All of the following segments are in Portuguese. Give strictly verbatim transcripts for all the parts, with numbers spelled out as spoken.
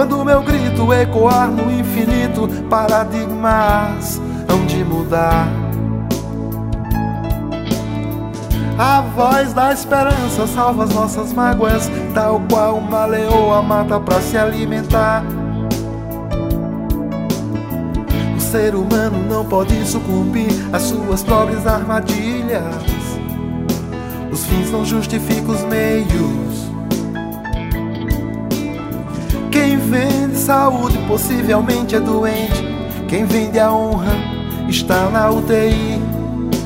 Quando o meu grito ecoar no infinito, paradigmas hão de mudar. A voz da esperança salva as nossas mágoas, tal qual uma leoa mata pra se alimentar. O ser humano não pode sucumbir às suas próprias armadilhas. Os fins não justificam os meios. Quem vende saúde possivelmente é doente. Quem vende a honra está na U T I.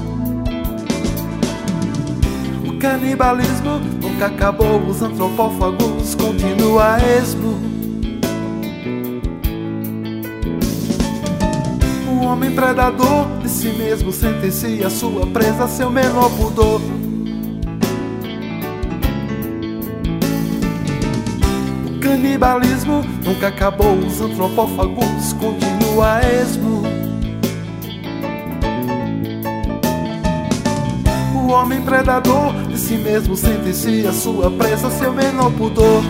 O canibalismo nunca acabou, os antropófagos continuam a esmo. O homem predador de si mesmo sentencia sua presa a seu menor pudor. O canibalismo nunca acabou, os antropófagos continuam a esmo. O homem predador de si mesmo sentencia sua presa a seu menor pudor.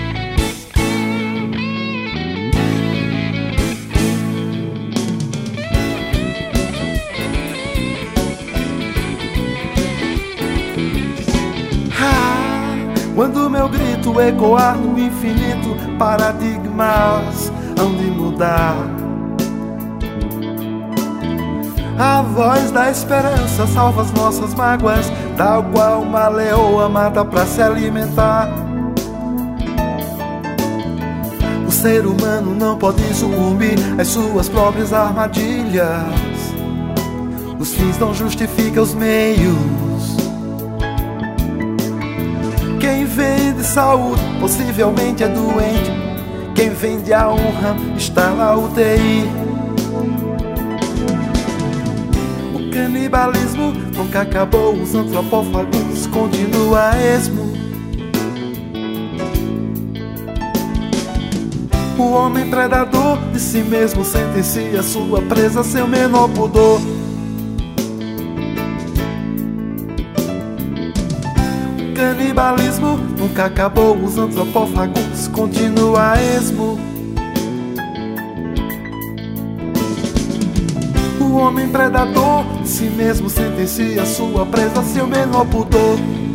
Ah, quando meu grito ecoar no infinito, paradigmas hão de mudar. A voz da esperança salva as nossas mágoas, tal qual uma leoa mata pra se alimentar. O ser humano não pode sucumbir às suas próprias armadilhas. Os fins não justificam os meios. Quem vende saúde possivelmente é doente. Quem vende a honra está na U T I. O canibalismo nunca acabou, os antropófagos continuam a esmo. O homem predador de si mesmo sentencia sua presa a seu menor pudor. O canibalismo nunca acabou, os antropófagos continuam a esmo. O homem predador de si mesmo sentencia sua presa a seu menor pudor.